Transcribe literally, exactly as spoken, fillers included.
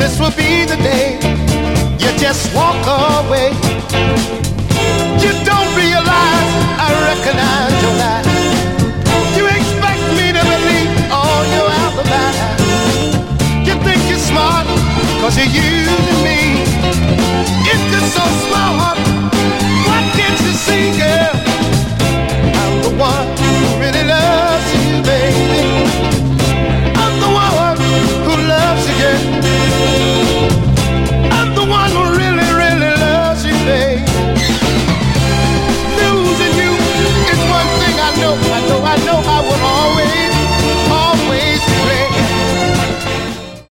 this will be the day you just walk away. You don't realize I recognize your lies. You expect me to believe all your alibis. You think you're smart cause you're using me.